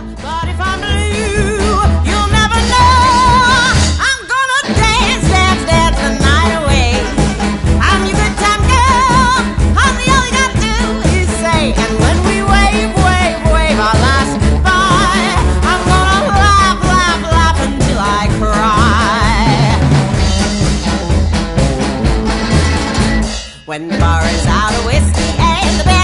But if I'm blue, you'll never know. I'm gonna dance, dance, dance the night away. I'm your good time girl. Honey, all you gotta do is say. And when we wave, wave, wave our last goodbye, I'm gonna laugh, laugh, laugh until I cry. When the bar is out of whiskey and the band